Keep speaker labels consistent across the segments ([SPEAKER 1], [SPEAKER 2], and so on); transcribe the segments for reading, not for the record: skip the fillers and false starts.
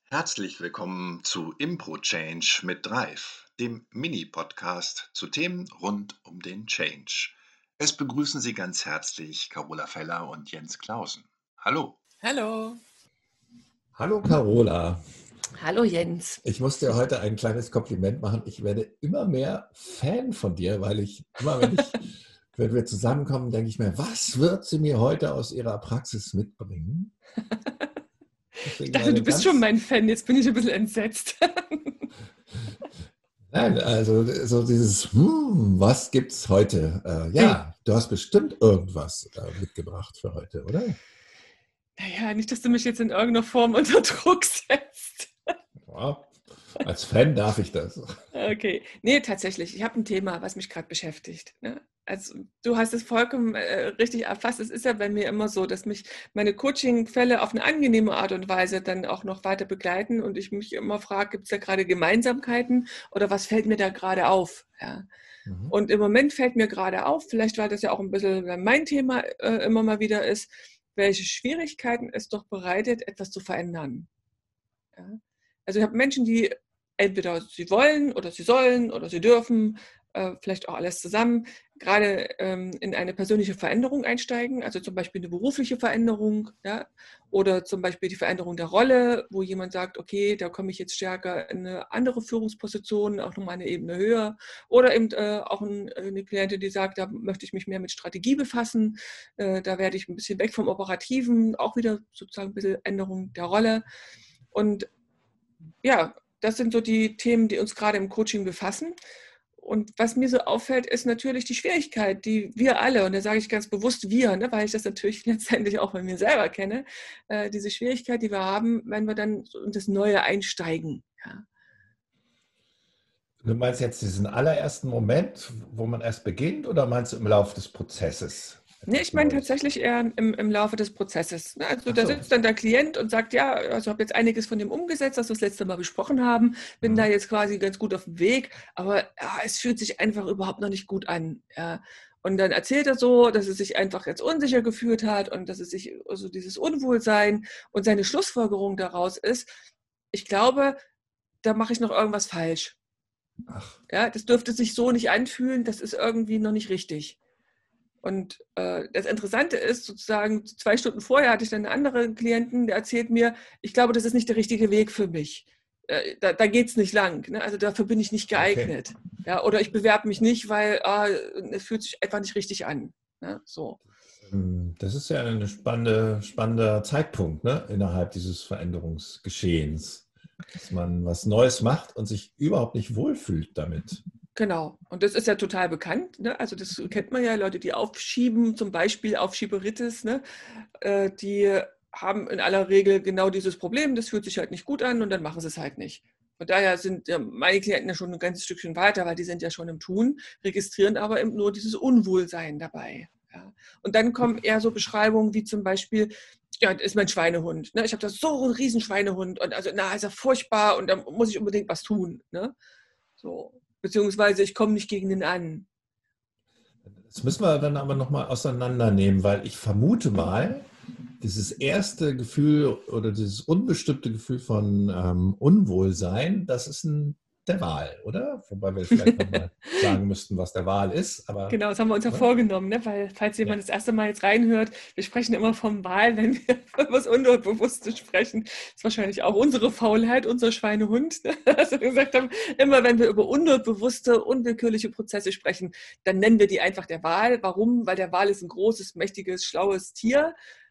[SPEAKER 1] Herzlich willkommen zu Impro Change mit Drive, dem Mini-Podcast zu Themen rund um den Change. Es begrüßen Sie ganz herzlich Carola Feller und Jens Clausen. Hallo.
[SPEAKER 2] Hallo.
[SPEAKER 3] Hallo Carola.
[SPEAKER 2] Hallo Jens.
[SPEAKER 3] Ich muss dir heute ein kleines Kompliment machen. Ich werde immer mehr Fan von dir, weil wenn wir zusammenkommen, denke ich mir, was wird sie mir heute aus ihrer Praxis mitbringen?
[SPEAKER 2] Ich dachte, du bist schon mein Fan, jetzt bin ich ein bisschen entsetzt.
[SPEAKER 3] Nein, also so dieses, was gibt's heute? Du hast bestimmt irgendwas mitgebracht für heute, oder?
[SPEAKER 2] Naja, nicht, dass du mich jetzt in irgendeiner Form unter Druck setzt.
[SPEAKER 3] Ja, als Fan darf ich das.
[SPEAKER 2] Okay. Nee, tatsächlich. Ich habe ein Thema, was mich gerade beschäftigt. Ne? Also, du hast es vollkommen richtig erfasst. Es ist ja bei mir immer so, dass mich meine Coaching-Fälle auf eine angenehme Art und Weise dann auch noch weiter begleiten und ich mich immer frage, gibt es da gerade Gemeinsamkeiten oder was fällt mir da gerade auf? Ja. Und im Moment fällt mir gerade auf, vielleicht weil das ja auch ein bisschen mein Thema immer mal wieder ist, welche Schwierigkeiten es doch bereitet, etwas zu verändern. Ja. Also ich habe Menschen, die entweder sie wollen oder sie sollen oder sie dürfen, vielleicht auch alles zusammen, gerade in eine persönliche Veränderung einsteigen, also zum Beispiel eine berufliche Veränderung, ja, oder zum Beispiel die Veränderung der Rolle, wo jemand sagt, okay, da komme ich jetzt stärker in eine andere Führungsposition, auch nochmal eine Ebene höher, oder eben auch eine Klientin, die sagt, da möchte ich mich mehr mit Strategie befassen, da werde ich ein bisschen weg vom Operativen, auch wieder sozusagen ein bisschen Änderung der Rolle. Und ja, das sind so die Themen, die uns gerade im Coaching befassen. Und was mir so auffällt, ist natürlich die Schwierigkeit, die wir alle, und da sage ich ganz bewusst wir, ne, weil ich das natürlich letztendlich auch bei mir selber kenne, diese Schwierigkeit, die wir haben, wenn wir dann so in das Neue einsteigen. Ja.
[SPEAKER 3] Du meinst jetzt diesen allerersten Moment, wo man erst beginnt, oder meinst du im Laufe des Prozesses?
[SPEAKER 2] Nee, ich meine tatsächlich eher im Laufe des Prozesses. Also da sitzt dann der Klient und sagt, ja, also ich habe jetzt einiges von dem umgesetzt, was wir das letzte Mal besprochen haben, bin da jetzt quasi ganz gut auf dem Weg, aber ja, es fühlt sich einfach überhaupt noch nicht gut an. Ja. Und dann erzählt er so, dass er sich einfach jetzt unsicher gefühlt hat und dass es sich also dieses Unwohlsein und seine Schlussfolgerung daraus ist, ich glaube, da mache ich noch irgendwas falsch.
[SPEAKER 3] Ach.
[SPEAKER 2] Ja, das dürfte sich so nicht anfühlen, das ist irgendwie noch nicht richtig. Und das Interessante ist, sozusagen 2 Stunden vorher hatte ich dann einen anderen Klienten, der erzählt mir, ich glaube, das ist nicht der richtige Weg für mich. Da geht es nicht lang. Ne? Also dafür bin ich nicht geeignet. Okay. Ja, oder ich bewerbe mich nicht, weil es fühlt sich einfach nicht richtig an. Ne? So.
[SPEAKER 3] Das ist ja ein spannender Zeitpunkt, ne? Innerhalb dieses Veränderungsgeschehens, dass man was Neues macht und sich überhaupt nicht wohlfühlt damit.
[SPEAKER 2] Genau. Und das ist ja total bekannt. Ne? Also das kennt man ja, Leute, die aufschieben, zum Beispiel Aufschieberitis, ne? Die haben in aller Regel genau dieses Problem, das fühlt sich halt nicht gut an und dann machen sie es halt nicht. Von daher sind ja meine Klienten ja schon ein ganzes Stückchen weiter, weil die sind ja schon im Tun, registrieren aber eben nur dieses Unwohlsein dabei. Ja. Und dann kommen eher so Beschreibungen wie zum Beispiel, ja, das ist mein Schweinehund. Ne? Ich habe da so einen riesen Schweinehund und also, ist ja furchtbar und da muss ich unbedingt was tun. Ne? So. Beziehungsweise ich komme nicht gegen den an.
[SPEAKER 3] Das müssen wir dann aber nochmal auseinandernehmen, weil ich vermute mal, dieses erste Gefühl oder dieses unbestimmte Gefühl von Unwohlsein, das ist der Wahl, oder? Wobei wir vielleicht nochmal sagen müssten, was der Wahl ist. Aber,
[SPEAKER 2] genau, das haben wir uns ja vorgenommen, ne? Weil falls jemand das erste Mal jetzt reinhört, wir sprechen immer vom Wahl, wenn wir über das Unbewusste sprechen. Das ist wahrscheinlich auch unsere Faulheit, unser Schweinehund. Ne? Also wir gesagt haben, immer wenn wir über unbewusste, unwillkürliche Prozesse sprechen, dann nennen wir die einfach der Wahl. Warum? Weil der Wal ist ein großes, mächtiges, schlaues Tier.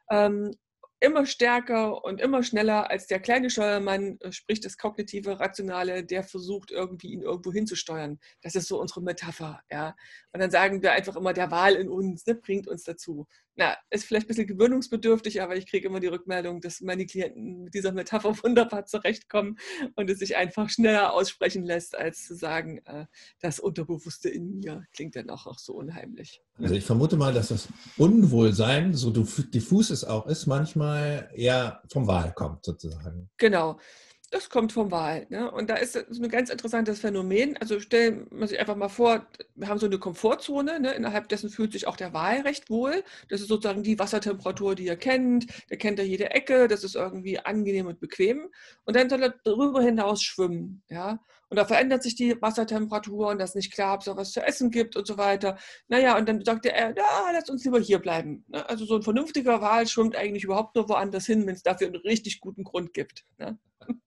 [SPEAKER 2] Immer stärker und immer schneller als der kleine Steuermann, sprich das kognitive, rationale, der versucht irgendwie ihn irgendwo hinzusteuern. Das ist so unsere Metapher. Ja. Und dann sagen wir einfach immer, der Wal in uns, ne, bringt uns dazu. Na, ist vielleicht ein bisschen gewöhnungsbedürftig, aber ich kriege immer die Rückmeldung, dass meine Klienten mit dieser Metapher wunderbar zurechtkommen und es sich einfach schneller aussprechen lässt, als zu sagen, das Unterbewusste in mir klingt dann auch so unheimlich.
[SPEAKER 3] Also ich vermute mal, dass das Unwohlsein, so diffus es auch ist, manchmal eher vom Wal kommt sozusagen.
[SPEAKER 2] Genau. Das kommt vom Wal. Ne? Und da ist so ein ganz interessantes Phänomen. Also stellen wir sich einfach mal vor, wir haben so eine Komfortzone, ne? Innerhalb dessen fühlt sich auch der Wal recht wohl. Das ist sozusagen die Wassertemperatur, die er kennt. Der kennt ja jede Ecke, das ist irgendwie angenehm und bequem. Und dann soll er darüber hinaus schwimmen. Ja? Und da verändert sich die Wassertemperatur und das ist nicht klar, ob es auch was zu essen gibt und so weiter. Naja, und dann sagt er, ja, lass uns lieber hier bleiben. Ne? Also so ein vernünftiger Wal schwimmt eigentlich überhaupt nur woanders hin, wenn es dafür einen richtig guten Grund gibt. Ne?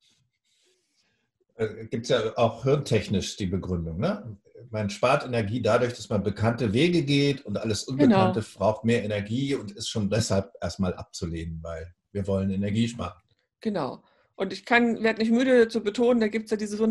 [SPEAKER 3] Gibt es ja auch hirntechnisch die Begründung. Ne? Man spart Energie dadurch, dass man bekannte Wege geht und alles Unbekannte
[SPEAKER 2] Genau.
[SPEAKER 3] braucht mehr Energie und ist schon deshalb erstmal abzulehnen, weil wir wollen Energie sparen.
[SPEAKER 2] Genau. Und werde nicht müde zu betonen, da gibt es ja dieses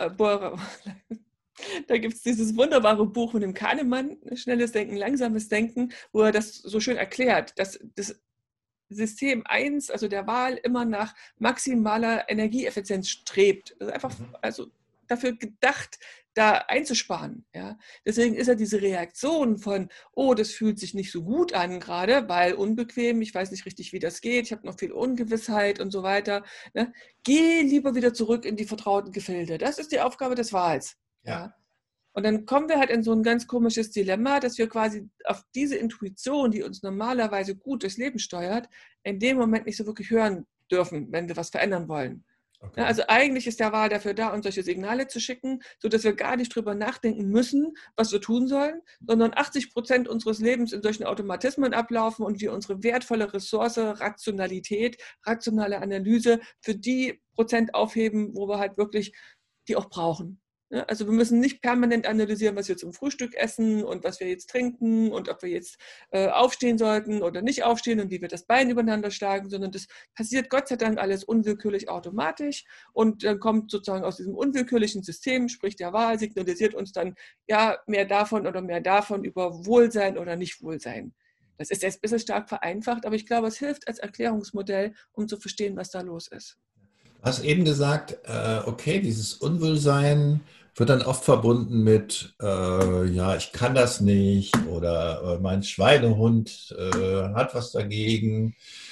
[SPEAKER 2] da gibt's dieses wunderbare Buch von dem Kahnemann, Schnelles Denken, Langsames Denken, wo er das so schön erklärt, dass das System 1, also der Wal, immer nach maximaler Energieeffizienz strebt. Also einfach, also dafür gedacht, da einzusparen. Ja. Deswegen ist ja diese Reaktion von, oh, das fühlt sich nicht so gut an gerade, weil unbequem, ich weiß nicht richtig, wie das geht, ich habe noch viel Ungewissheit und so weiter. Ne. Geh lieber wieder zurück in die vertrauten Gefilde. Das ist die Aufgabe des Wals.
[SPEAKER 3] Ja.
[SPEAKER 2] Ja. Und dann kommen wir halt in so ein ganz komisches Dilemma, dass wir quasi auf diese Intuition, die uns normalerweise gut durchs Leben steuert, in dem Moment nicht so wirklich hören dürfen, wenn wir was verändern wollen.
[SPEAKER 3] Okay.
[SPEAKER 2] Ja, also eigentlich ist der Wal dafür da, uns solche Signale zu schicken, sodass wir gar nicht drüber nachdenken müssen, was wir tun sollen, sondern 80% unseres Lebens in solchen Automatismen ablaufen und wir unsere wertvolle Ressource, Rationalität, rationale Analyse für die Prozent aufheben, wo wir halt wirklich die auch brauchen. Ja, also wir müssen nicht permanent analysieren, was wir zum Frühstück essen und was wir jetzt trinken und ob wir jetzt aufstehen sollten oder nicht aufstehen und wie wir das Bein übereinander schlagen, sondern das passiert Gott sei Dank alles unwillkürlich automatisch und dann kommt sozusagen aus diesem unwillkürlichen System, sprich der Wal, signalisiert uns dann, ja, mehr davon oder mehr davon über Wohlsein oder Nicht-Wohlsein. Das ist jetzt ein bisschen stark vereinfacht, aber ich glaube, es hilft als Erklärungsmodell, um zu verstehen, was da los ist.
[SPEAKER 3] Du hast eben gesagt, okay, dieses Unwohlsein wird dann oft verbunden mit, ja, ich kann das nicht oder mein Schweinehund hat was dagegen.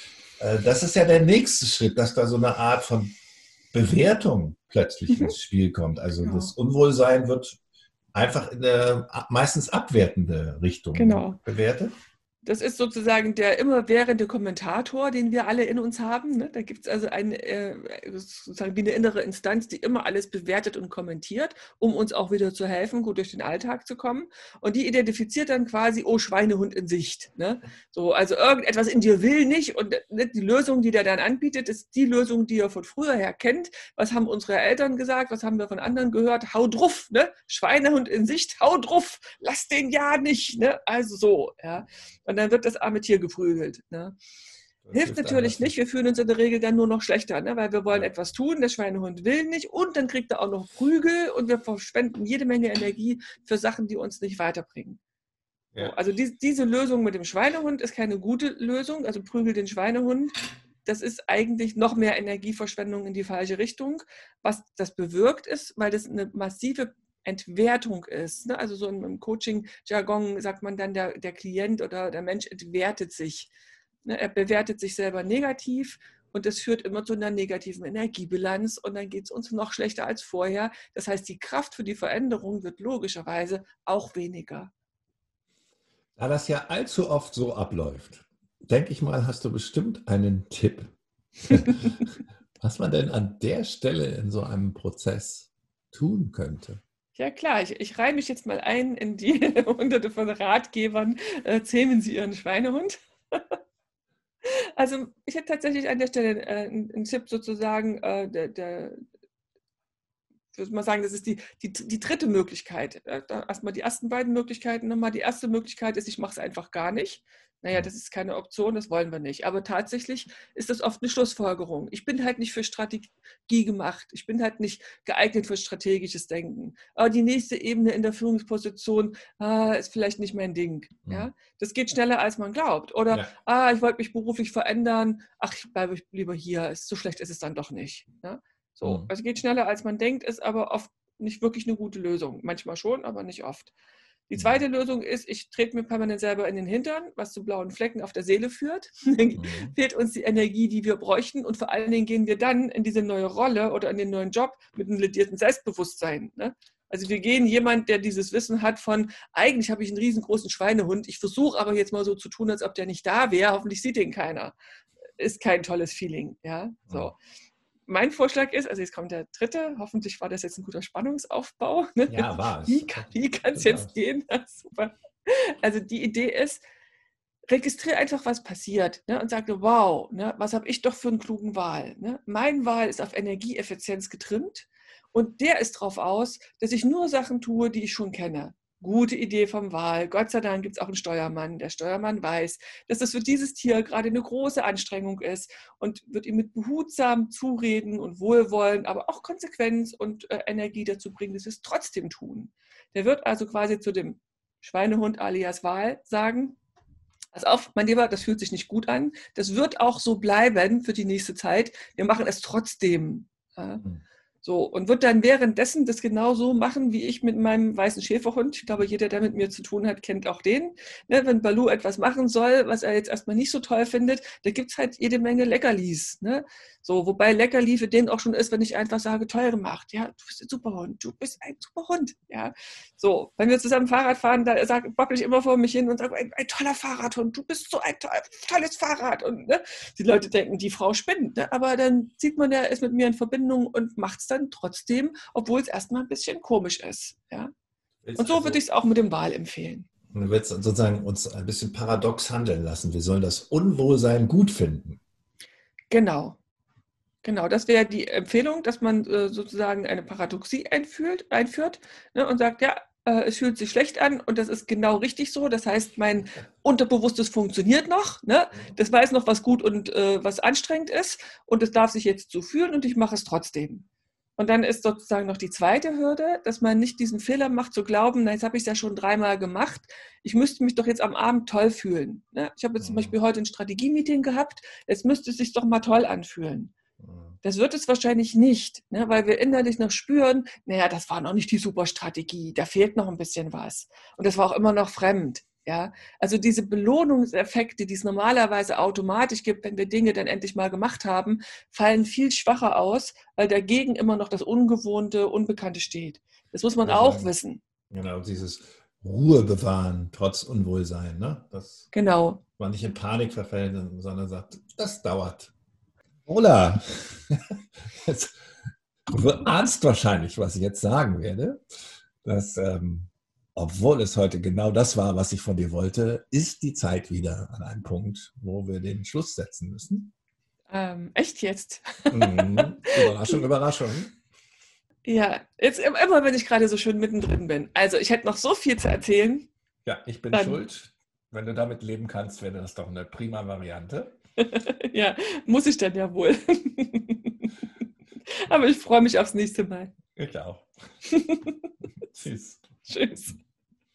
[SPEAKER 3] Das ist ja der nächste Schritt, dass da so eine Art von Bewertung plötzlich ins Spiel kommt. Also das
[SPEAKER 2] Genau.
[SPEAKER 3] Unwohlsein wird einfach in eine meistens abwertende Richtung
[SPEAKER 2] Genau.
[SPEAKER 3] bewertet.
[SPEAKER 2] Das ist sozusagen der immerwährende Kommentator, den wir alle in uns haben. Ne? Da gibt es also sozusagen wie eine innere Instanz, die immer alles bewertet und kommentiert, um uns auch wieder zu helfen, gut durch den Alltag zu kommen. Und die identifiziert dann quasi, oh, Schweinehund in Sicht. Ne? So, also irgendetwas in dir will nicht und ne, die Lösung, die der dann anbietet, ist die Lösung, die er von früher her kennt. Was haben unsere Eltern gesagt? Was haben wir von anderen gehört? Hau drauf, ne? Schweinehund in Sicht, hau drauf, lass den ja nicht. Ne? Also so, ja. Und dann wird das arme Tier geprügelt. Ne? Hilft natürlich nicht, wir fühlen uns in der Regel dann nur noch schlechter, ne? Weil wir wollen etwas tun, der Schweinehund will nicht und dann kriegt er auch noch Prügel und wir verschwenden jede Menge Energie für Sachen, die uns nicht weiterbringen.
[SPEAKER 3] Ja.
[SPEAKER 2] So, also diese Lösung mit dem Schweinehund ist keine gute Lösung, also prügel den Schweinehund. Das ist eigentlich noch mehr Energieverschwendung in die falsche Richtung. Was das bewirkt ist, weil das eine massive Entwertung ist. Ne? Also so im Coaching-Jargon sagt man dann, der Klient oder der Mensch entwertet sich. Ne? Er bewertet sich selber negativ und das führt immer zu einer negativen Energiebilanz und dann geht es uns noch schlechter als vorher. Das heißt, die Kraft für die Veränderung wird logischerweise auch weniger.
[SPEAKER 3] Da das ja allzu oft so abläuft, denke ich mal, hast du bestimmt einen Tipp, was man denn an der Stelle in so einem Prozess tun könnte.
[SPEAKER 2] Ja klar, ich reihe mich jetzt mal ein in die Hunderte von Ratgebern, zähmen Sie Ihren Schweinehund. Also ich hätte tatsächlich an der Stelle einen Tipp sozusagen, ich würde mal sagen, das ist die dritte Möglichkeit. Erstmal die ersten beiden Möglichkeiten nochmal. Die erste Möglichkeit ist, ich mache es einfach gar nicht. Naja, das ist keine Option, das wollen wir nicht. Aber tatsächlich ist das oft eine Schlussfolgerung. Ich bin halt nicht für Strategie gemacht. Ich bin halt nicht geeignet für strategisches Denken. Aber die nächste Ebene in der Führungsposition ist vielleicht nicht mein Ding. Ja? Das geht schneller, als man glaubt. Oder, ich wollte mich beruflich verändern. Ach, ich bleibe lieber hier. So schlecht ist es dann doch nicht. Ja? So, also geht schneller, als man denkt, ist aber oft nicht wirklich eine gute Lösung. Manchmal schon, aber nicht oft. Die zweite Lösung ist, ich trete mir permanent selber in den Hintern, was zu blauen Flecken auf der Seele führt. Fehlt uns die Energie, die wir bräuchten. Und vor allen Dingen gehen wir dann in diese neue Rolle oder in den neuen Job mit einem ledierten Selbstbewusstsein. Ne? Also wir gehen jemand, der dieses Wissen hat von, eigentlich habe ich einen riesengroßen Schweinehund, ich versuche aber jetzt mal so zu tun, als ob der nicht da wäre, hoffentlich sieht den keiner. Ist kein tolles Feeling. Ja? So. Mein Vorschlag ist, also jetzt kommt der dritte, hoffentlich war das jetzt ein guter Spannungsaufbau. Ne?
[SPEAKER 3] Ja, war es.
[SPEAKER 2] Wie kann es jetzt gehen? Ja, super. Also die Idee ist, registriere einfach, was passiert, ne? Und sage, wow, ne? Was habe ich doch für einen klugen Wahl. Ne? Mein Wahl ist auf Energieeffizienz getrimmt und der ist darauf aus, dass ich nur Sachen tue, die ich schon kenne. Gute Idee vom Wal. Gott sei Dank gibt es auch einen Steuermann. Der Steuermann weiß, dass das für dieses Tier gerade eine große Anstrengung ist und wird ihm mit behutsam Zureden und Wohlwollen, aber auch Konsequenz und Energie dazu bringen, dass wir es trotzdem tun. Der wird also quasi zu dem Schweinehund alias Wal sagen, pass auf, mein Lieber, das fühlt sich nicht gut an. Das wird auch so bleiben für die nächste Zeit. Wir machen es trotzdem. Ja. So, und wird dann währenddessen das genauso machen, wie ich mit meinem weißen Schäferhund. Ich glaube, jeder, der mit mir zu tun hat, kennt auch den. Ne, wenn Baloo etwas machen soll, was er jetzt erstmal nicht so toll findet, da gibt es halt jede Menge Leckerlis. Ne? So, wobei Leckerli für den auch schon ist, wenn ich einfach sage, toll gemacht. Ja, du bist ein super Hund. Du bist ein super Hund. Ja, so, wenn wir zusammen Fahrrad fahren, da bockle ich immer vor mich hin und sage, ein toller Fahrradhund. Du bist so ein tolles Fahrrad. Und ne, die Leute denken, die Frau spinnt. Ne? Aber dann sieht man, der ist mit mir in Verbindung und macht es dann trotzdem, obwohl es erstmal ein bisschen komisch ist. Ja? Und so würde ich es auch mit dem Wal empfehlen.
[SPEAKER 3] Du willst sozusagen uns ein bisschen paradox handeln lassen. Wir sollen das Unwohlsein gut finden.
[SPEAKER 2] Genau. Genau, das wäre die Empfehlung, dass man sozusagen eine Paradoxie einführt, ne, und sagt, ja, es fühlt sich schlecht an und das ist genau richtig so. Das heißt, mein Unterbewusstes funktioniert noch. Ne? Das weiß noch, was gut und was anstrengend ist und es darf sich jetzt so fühlen und ich mache es trotzdem. Und dann ist sozusagen noch die zweite Hürde, dass man nicht diesen Fehler macht, zu glauben, na, jetzt habe ich es ja schon 3-mal gemacht, ich müsste mich doch jetzt am Abend toll fühlen. Ne? Ich habe jetzt zum Beispiel heute ein Strategie-Meeting gehabt, jetzt müsste es sich doch mal toll anfühlen. Das wird es wahrscheinlich nicht, ne, weil wir innerlich noch spüren, naja, das war noch nicht die super Strategie, da fehlt noch ein bisschen was. Und das war auch immer noch fremd. Ja? Also diese Belohnungseffekte, die es normalerweise automatisch gibt, wenn wir Dinge dann endlich mal gemacht haben, fallen viel schwacher aus, weil dagegen immer noch das Ungewohnte, Unbekannte steht. Das muss man auch wissen.
[SPEAKER 3] Genau, dieses Ruhe bewahren, trotz Unwohlsein. Ne? Dass
[SPEAKER 2] genau.
[SPEAKER 3] man nicht in Panik verfällt, sondern sagt, das dauert. Ola, du ahnst wahrscheinlich, was ich jetzt sagen werde, dass, obwohl es heute genau das war, was ich von dir wollte, ist die Zeit wieder an einem Punkt, wo wir den Schluss setzen müssen.
[SPEAKER 2] Echt jetzt?
[SPEAKER 3] Überraschung, Überraschung.
[SPEAKER 2] Ja, jetzt immer, wenn ich gerade so schön mittendrin bin. Also ich hätte noch so viel zu erzählen.
[SPEAKER 3] Ja, ich bin schuld. Wenn du damit leben kannst, wäre das doch eine prima Variante.
[SPEAKER 2] Ja, muss ich dann ja wohl. Aber ich freue mich aufs nächste Mal.
[SPEAKER 3] Ich auch. Tschüss.
[SPEAKER 2] Tschüss.